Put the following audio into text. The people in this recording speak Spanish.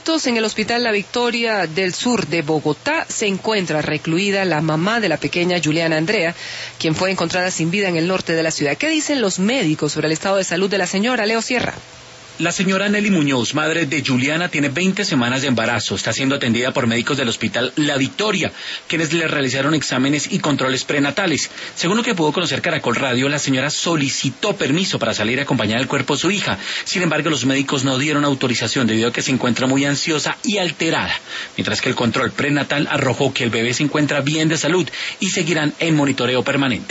En el Hospital La Victoria del Sur de Bogotá se encuentra recluida la mamá de la pequeña Juliana Andrea, quien fue encontrada sin vida en el norte de la ciudad. ¿Qué dicen los médicos sobre el estado de salud de la señora? Leo Sierra. La señora Nelly Muñoz, madre de Juliana, tiene 20 semanas de embarazo. Está siendo atendida por médicos del Hospital La Victoria, quienes le realizaron exámenes y controles prenatales. Según lo que pudo conocer Caracol Radio, la señora solicitó permiso para salir a acompañar el cuerpo de su hija. Sin embargo, los médicos no dieron autorización debido a que se encuentra muy ansiosa y alterada, mientras que el control prenatal arrojó que el bebé se encuentra bien de salud y seguirán en monitoreo permanente.